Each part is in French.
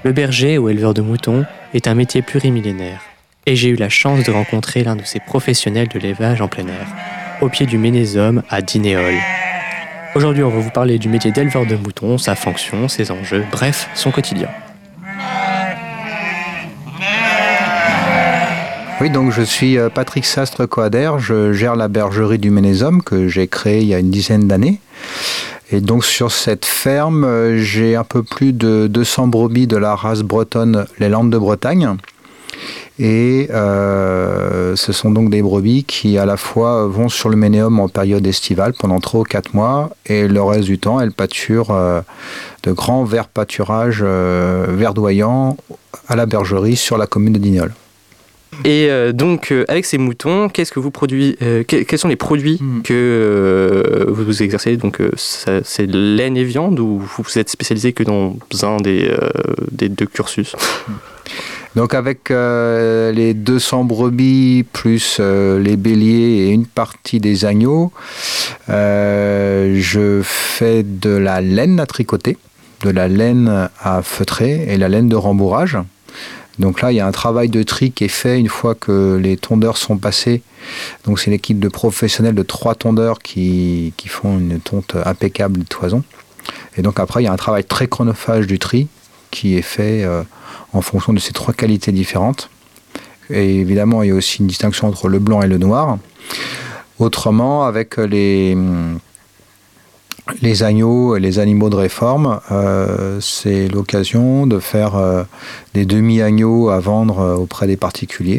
Le berger ou éleveur de moutons est un métier plurimillénaire, et j'ai eu la chance de rencontrer l'un de ces professionnels de l'élevage en plein air, au pied du Ménézum à Dinéol. Aujourd'hui, on va vous parler du métier d'éleveur de moutons, sa fonction, ses enjeux, bref, son quotidien. Oui, donc je suis Patrick Sastre-Coader, je gère la bergerie du Ménézum que j'ai créée il y a une dizaine d'années. Et donc sur cette ferme, j'ai un peu plus de 200 brebis de la race bretonne, les Landes de Bretagne. Et ce sont donc des brebis qui à la fois vont sur le Ménéum en période estivale pendant 3 ou 4 mois et le reste du temps elles pâturent de grands verts pâturages verdoyants à la bergerie sur la commune de Dinéol. Et donc, avec ces moutons, qu'est-ce que vous produisez quels sont les produits que vous exercez? Donc, c'est laine et viande ou vous êtes spécialisé que dans un des deux cursus? Donc, avec les 200 brebis plus les béliers et une partie des agneaux, je fais de la laine à tricoter, de la laine à feutrer et la laine de rembourrage. Donc là, il y a un travail de tri qui est fait une fois que les tondeurs sont passés. Donc c'est une équipe de professionnels de 3 tondeurs qui font une tonte impeccable de toison. Et donc après, il y a un travail très chronophage du tri qui est fait en fonction de ces 3 qualités différentes. Et évidemment, il y a aussi une distinction entre le blanc et le noir. Autrement, avec les agneaux et les animaux de réforme, c'est l'occasion de faire des demi-agneaux à vendre auprès des particuliers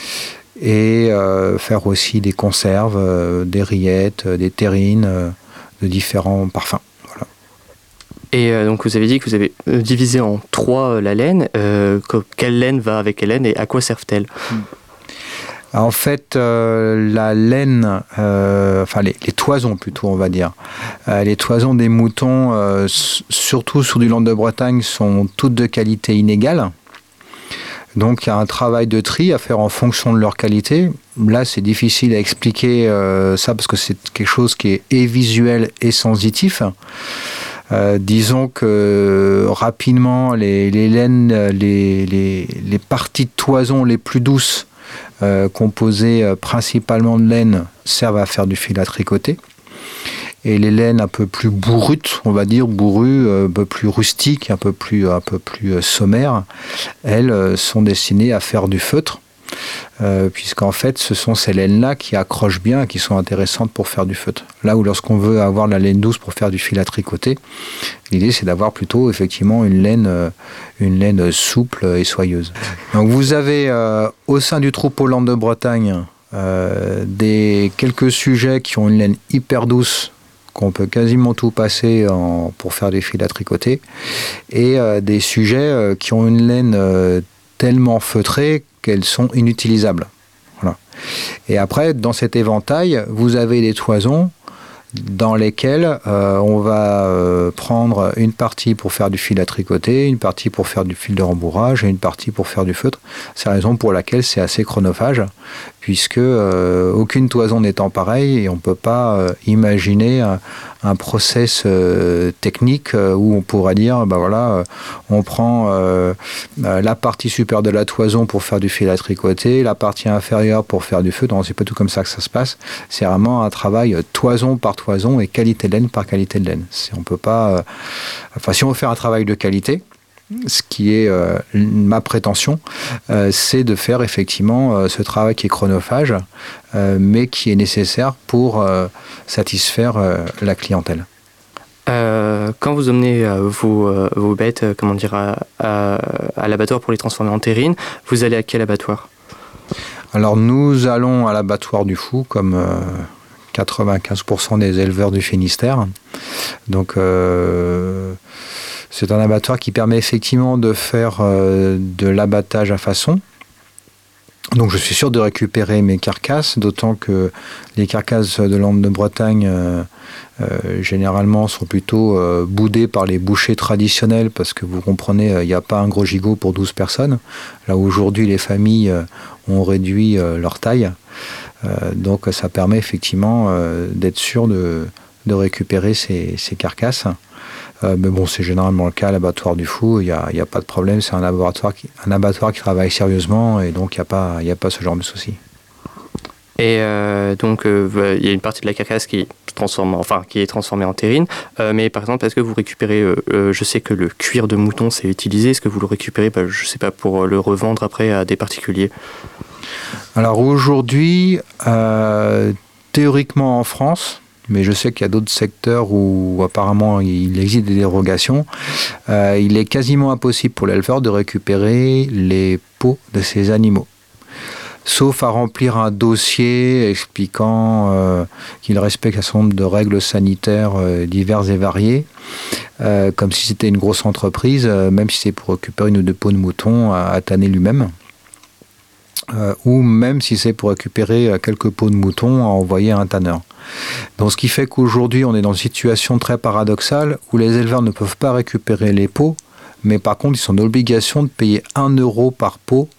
et faire aussi des conserves, des rillettes, des terrines, de différents parfums. Voilà. Et donc vous avez dit que vous avez divisé en 3 la laine. Quelle laine va avec quelle laine et à quoi servent-elles? En fait, la laine, enfin les toisons plutôt, on va dire. Les toisons des moutons, surtout sur du Landes de Bretagne, sont toutes de qualité inégale. Donc il y a un travail de tri à faire en fonction de leur qualité. Là, c'est difficile à expliquer ça parce que c'est quelque chose qui est et visuel et sensitif. Disons que rapidement, les laines, les parties de toison les plus douces, composées principalement de laine, servent à faire du fil à tricoter. Et les laines un peu plus bourrutes, on va dire, bourrues, un peu plus rustiques, un peu plus sommaires, elles sont destinées à faire du feutre. Puisqu'en fait, ce sont ces laines-là qui accrochent bien et qui sont intéressantes pour faire du feutre. Là où lorsqu'on veut avoir la laine douce pour faire du fil à tricoter, l'idée c'est d'avoir plutôt effectivement une laine souple et soyeuse. Donc vous avez au sein du troupeau Landes de Bretagne quelques sujets qui ont une laine hyper douce, qu'on peut quasiment tout passer pour faire des fils à tricoter, et des sujets qui ont une laine tellement feutrée qu'elles sont inutilisables. Voilà. Et après, dans cet éventail, vous avez des toisons dans lesquelles on va prendre une partie pour faire du fil à tricoter, une partie pour faire du fil de rembourrage et une partie pour faire du feutre. C'est la raison pour laquelle c'est assez chronophage, puisque aucune toison n'étant pareille et on ne peut pas imaginer un process technique où on pourra dire on prend la partie supérieure de la toison pour faire du fil à tricoter, la partie inférieure pour faire du feutre. Non, c'est pas tout comme ça que ça se passe. C'est vraiment un travail toison par toison et qualité de laine par qualité de laine. On peut pas. Si on veut faire un travail de qualité, ce qui est ma prétention, c'est de faire effectivement ce travail qui est chronophage, mais qui est nécessaire pour satisfaire la clientèle. Quand vous emmenez vos bêtes à l'abattoir pour les transformer en terrine, vous allez à quel abattoir? Alors nous allons à l'abattoir du Fou, comme 95% des éleveurs du Finistère. Donc c'est un abattoir qui permet effectivement de faire de l'abattage à façon. Donc je suis sûr de récupérer mes carcasses, d'autant que les carcasses de Landes de Bretagne généralement sont plutôt boudées par les bouchers traditionnels, parce que vous comprenez, il n'y a pas un gros gigot pour 12 personnes. Là aujourd'hui les familles ont réduit leur taille, donc ça permet effectivement d'être sûr de récupérer ces carcasses. Mais bon, c'est généralement le cas à l'abattoir du Fou, il n'y a pas de problème, c'est un abattoir qui travaille sérieusement et donc il n'y a pas ce genre de souci. Et donc, il y a une partie de la carcasse qui est transformée en terrine. Mais par exemple, est-ce que vous récupérez, je sais que le cuir de mouton c'est utilisé, est-ce que vous le récupérez, je sais pas, pour le revendre après à des particuliers? Alors aujourd'hui, théoriquement en France, mais je sais qu'il y a d'autres secteurs où apparemment il existe des dérogations, il est quasiment impossible pour l'éleveur de récupérer les peaux de ces animaux. Sauf à remplir un dossier expliquant qu'il respecte un certain nombre de règles sanitaires diverses et variées, comme si c'était une grosse entreprise, même si c'est pour récupérer une ou deux peaux de mouton à tanner lui-même, ou même si c'est pour récupérer quelques peaux de mouton à envoyer à un tanneur. Donc ce qui fait qu'aujourd'hui on est dans une situation très paradoxale où les éleveurs ne peuvent pas récupérer les peaux, mais par contre ils sont dans l'obligation de payer 1 euro par peau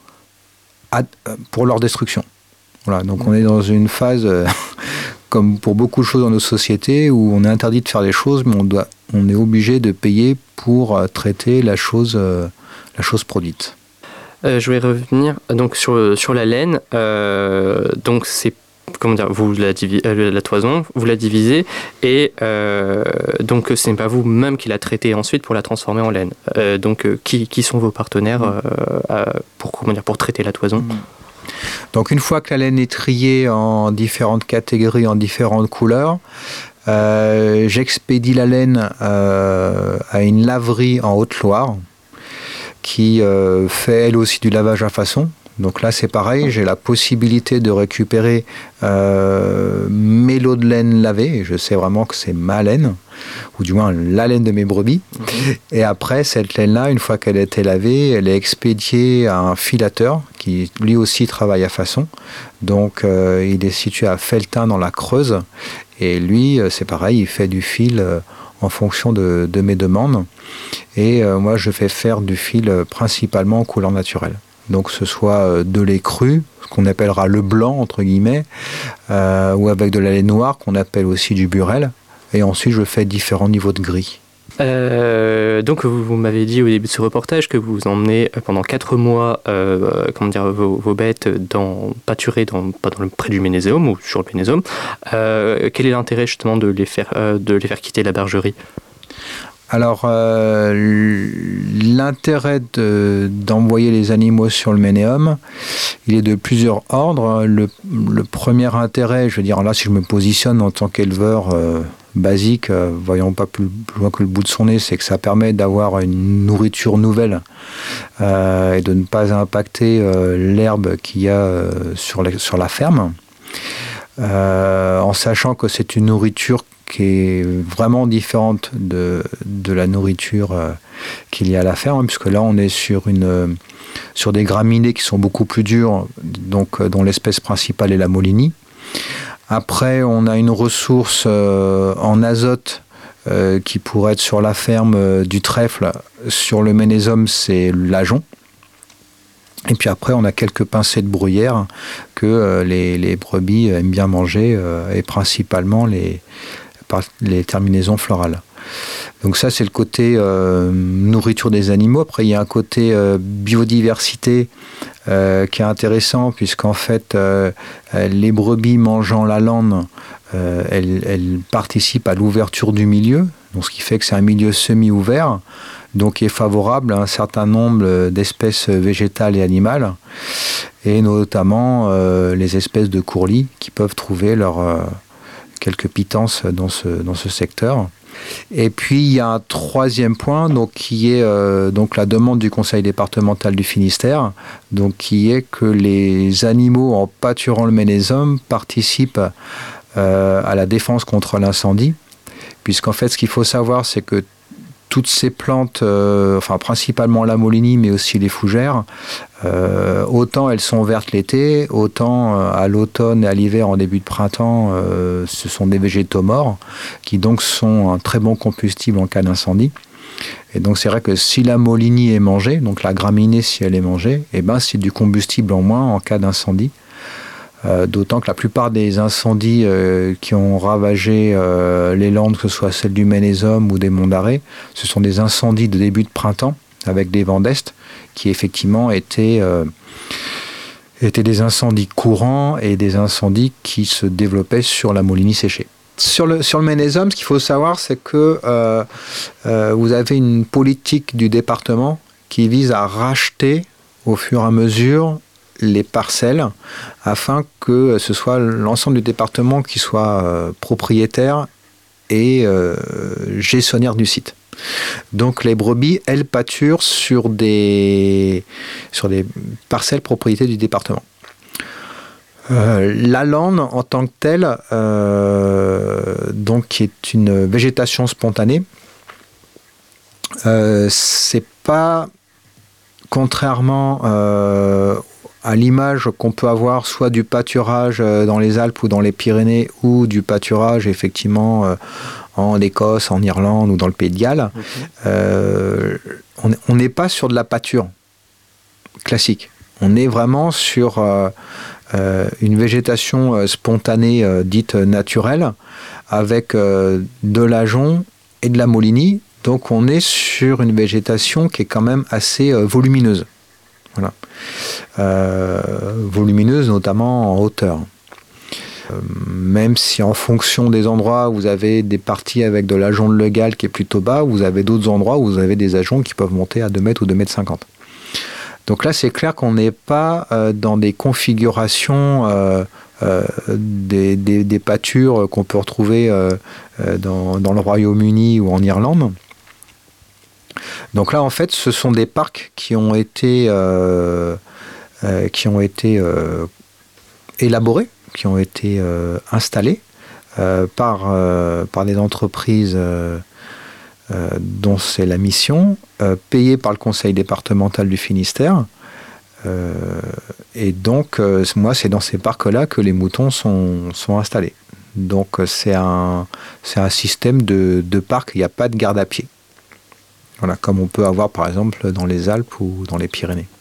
pour leur destruction. Voilà, donc on est dans une phase, comme pour beaucoup de choses dans nos sociétés, où on est interdit de faire des choses, mais on est obligé de payer pour traiter la chose produite. Je vais revenir donc sur la laine. Donc c'est, comment dire, la toison, vous la divisez et donc ce n'est pas vous-même qui la traitez ensuite pour la transformer en laine. Donc qui sont vos partenaires pour traiter la toison? Donc une fois que la laine est triée en différentes catégories, en différentes couleurs, j'expédie la laine à une laverie en Haute-Loire qui fait elle aussi du lavage à façon. Donc là c'est pareil, j'ai la possibilité de récupérer mes lots de laine lavée, je sais vraiment que c'est ma laine, ou du moins la laine de mes brebis. Et après cette laine-là, une fois qu'elle a été lavée, elle est expédiée à un filateur qui lui aussi travaille à façon. Donc il est situé à Felletin dans la Creuse, et lui c'est pareil, il fait du fil en fonction de mes demandes. Et moi je fais faire du fil principalement en couleur naturelle. Donc ce soit de lait cru, ce qu'on appellera le blanc entre guillemets, ou avec de la laine noire qu'on appelle aussi du burrel. Et ensuite je fais différents niveaux de gris. Donc vous m'avez dit au début de ce reportage que vous emmenez pendant 4 mois vos bêtes pâturer près du Ménéséum ou sur le Ménéséum. Quel est l'intérêt justement de les faire quitter la bergerie? Alors, l'intérêt d'envoyer les animaux sur le Ménéum, il est de plusieurs ordres. Le premier intérêt, je veux dire, là, si je me positionne en tant qu'éleveur basique, voyons pas plus loin que le bout de son nez, c'est que ça permet d'avoir une nourriture nouvelle et de ne pas impacter l'herbe qu'il y a sur la ferme, en sachant que c'est une nourriture qui est vraiment différente de la nourriture qu'il y a à la ferme, puisque là on est sur des graminées qui sont beaucoup plus dures, donc dont l'espèce principale est la Molinie. Après on a une ressource en azote qui pourrait être sur la ferme du trèfle, sur le Ménéséum c'est l'ajonc. Et puis après, on a quelques pincées de bruyère que les brebis aiment bien manger, et principalement les terminaisons florales. Donc ça, c'est le côté nourriture des animaux. Après, il y a un côté biodiversité qui est intéressant, puisqu'en fait, les brebis mangeant la lande, elles participent à l'ouverture du milieu, donc ce qui fait que c'est un milieu semi-ouvert, donc qui est favorable à un certain nombre d'espèces végétales et animales, et notamment les espèces de courlis qui peuvent trouver quelques pitances dans ce secteur. Et puis il y a un troisième point, donc qui est donc la demande du Conseil départemental du Finistère, donc qui est que les animaux en pâturant le Ménéséum participent à la défense contre l'incendie, puisqu'en fait ce qu'il faut savoir, c'est que toutes ces plantes, principalement la Molinie, mais aussi les fougères, autant elles sont vertes l'été, autant à l'automne et à l'hiver, en début de printemps, ce sont des végétaux morts, qui donc sont un très bon combustible en cas d'incendie. Et donc c'est vrai que si la Molinie est mangée, donc la graminée si elle est mangée, c'est du combustible en moins en cas d'incendie. D'autant que la plupart des incendies qui ont ravagé les Landes, que ce soit celles du Maine et Somme ou des Monts d'Arrée, ce sont des incendies de début de printemps avec des vents d'est qui effectivement étaient des incendies courants et des incendies qui se développaient sur la Molinie séchée. Sur le Maine et Somme, ce qu'il faut savoir, c'est que vous avez une politique du département qui vise à racheter au fur et à mesure les parcelles afin que ce soit l'ensemble du département qui soit propriétaire et gestionnaire du site. Donc les brebis, elles pâturent sur des parcelles propriété du département. La lande en tant que telle, donc qui est une végétation spontanée, c'est pas, contrairement à l'image qu'on peut avoir soit du pâturage dans les Alpes ou dans les Pyrénées ou du pâturage effectivement en Écosse, en Irlande ou dans le Pays de Galles, on n'est pas sur de la pâture classique. On est vraiment sur une végétation spontanée dite naturelle avec de l'ajonc et de la molinie. Donc on est sur une végétation qui est quand même assez volumineuse. Voilà. Volumineuse notamment en hauteur. Même si en fonction des endroits vous avez des parties avec de l'ajonc de Legal qui est plutôt bas, vous avez d'autres endroits où vous avez des ajoncs qui peuvent monter à 2 mètres ou 2 mètres 50. Donc là c'est clair qu'on n'est pas dans des configurations des pâtures qu'on peut retrouver dans le Royaume-Uni ou en Irlande. Donc là en fait ce sont des parcs qui ont été élaborés, qui ont été installés par des entreprises dont c'est la mission, payées par le conseil départemental du Finistère. Et donc, moi, c'est dans ces parcs-là que les moutons sont installés. Donc, c'est un système de parc, il n'y a pas de garde à pied. Voilà, comme on peut avoir, par exemple, dans les Alpes ou dans les Pyrénées.